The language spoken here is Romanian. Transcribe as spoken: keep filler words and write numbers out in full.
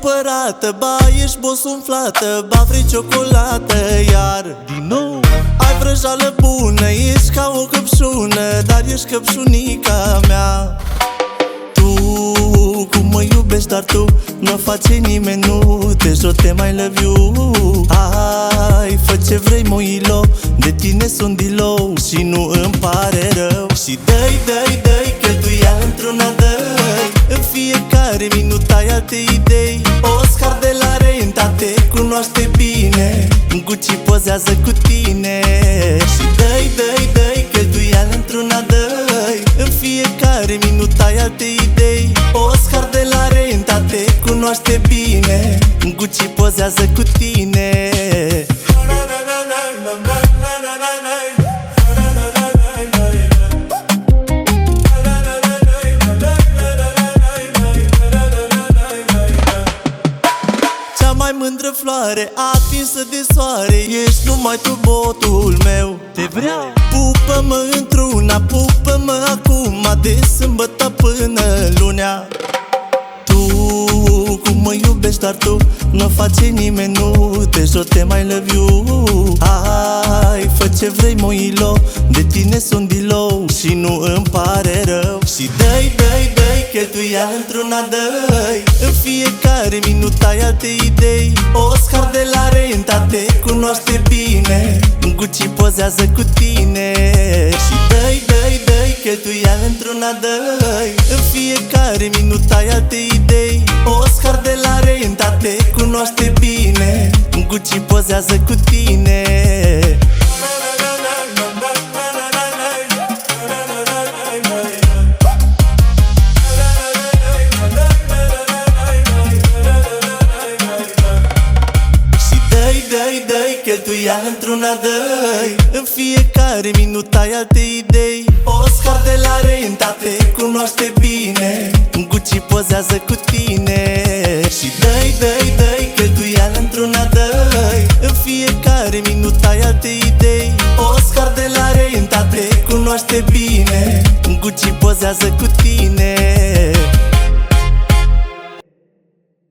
supărată, ba ești boss umflată, ba vrei ciocolată, iar din nou ai vrăjală bună, ești ca o căpșună, dar ești căpșunica mea. Tu, cum mă iubești, dar tu nu face nimeni, nu te jur, te mai love you. Hai, fă ce vrei, moilo, de tine sunt dilou și nu îmi pare rău. Și dă-i, dă-i, dă-i, cheltuială într-una, dă-i, în fiecare minut ai alte idei. Oscar de la Renta te cunoaște bine, Gucci pozează cu tine. Și dă-i, dă-i, dă-i, cheltuială într-una, dă-i, în fiecare minut ai alte idei. Oscar de la Renta te cunoaște bine, Gucci pozează cu tine. Cea mai mândră floare atinsă de soare, ești numai tu, botul meu. Te vreau, pupă-mă într-una, pupă-mă acum, de sâmbătă până lunea. Tu, cum mă iubești, dar tu nu face nimeni, nu te jur, te mai love you. Hai, fă ce vrei, moilo, de tine sunt dilou și nu îmi pare rău. Și dă-i, dă-i, dă-i, cheltuială într-una, dă-i, în fiecare minut ai alte idei. Oscar de la Renta te cunoaște bine, Gucci pozează cu tine. Și dă-i, dă-i, dă-i, cheltuială într-una, dă-i, în fiecare minut ai alte idei. Oscar de la Renta te cunoaște bine, Gucci pozează cu tine. Dă-i, dă-i, cheltuială într-una, dă-i, în fiecare minut ai alte idei. Oscar de la Renta te cunoaște bine, Gucci pozează cu tine. Și dă-i, dă-i, dă-i, cheltuială într-una, dă-i, în fiecare minut ai alte idei. Oscar de la Renta te cunoaște bine, Gucci pozează cu tine.